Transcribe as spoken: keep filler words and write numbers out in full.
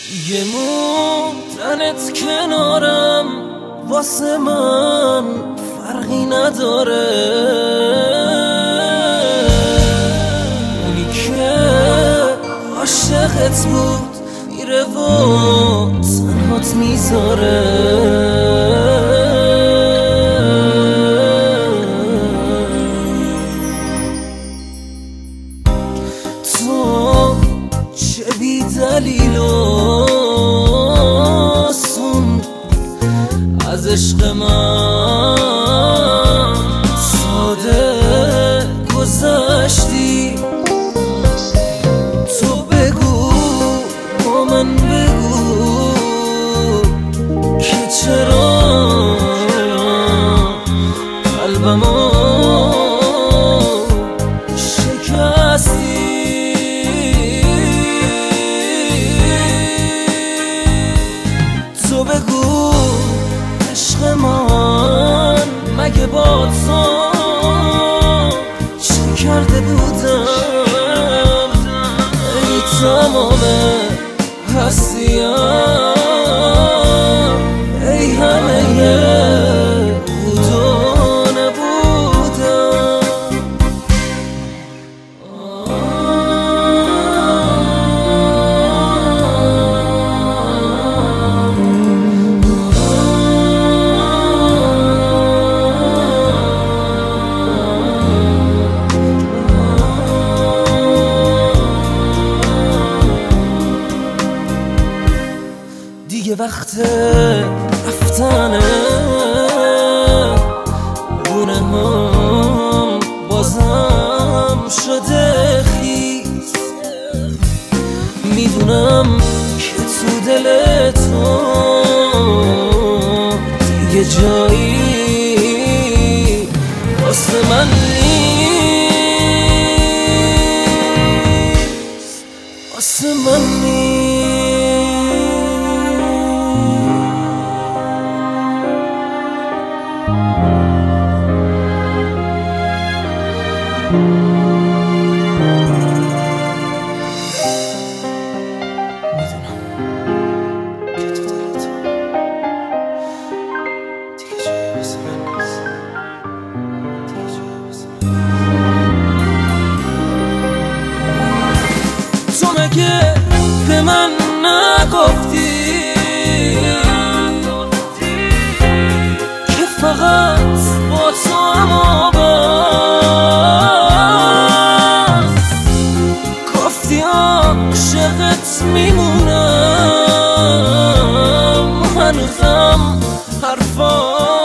یه موندنت کنارم واسه من فرقی نداره، اونی که عاشقت بود میره و تنهات میذاره. تو چه بی دلیل و سون از عشق من ساده گذشتی. تو بگو با من بگو که چرا قلبمو شکستی. تو بگو عشق من مگه با تو چه کرده بودم؟ ای تمام هستیم، ای همه بود و نبودم. دیگه وقت رفتنه، گونه هم بازم شده خیز. میدونم که تو دل تو دیگه جایی واسه من نیست، واسه من نیست. میدونم که تو دلت دیگه جایی واسه من نیست، دیگه جایی واسه من نیست. تو مگه به من نگفتی که فقط با تو اما عاشقت میمونم؟ هنوزم حرفا